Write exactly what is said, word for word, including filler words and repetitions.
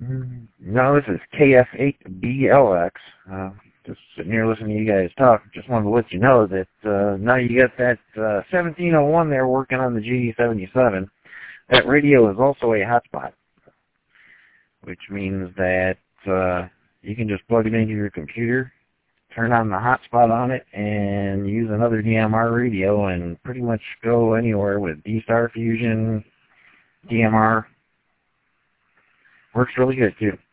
Mm, No, this is K F eight B L X. Uh, just sitting here listening to you guys talk. Just wanted to let you know that uh, now you got that uh, seventeen oh one there working on the G D seventy-seven. That radio is also a hotspot, which means that uh, you can just plug it into your computer, turn on the hotspot on it, and use another D M R radio and pretty much go anywhere with D-Star Fusion, D M R. Works really good, too.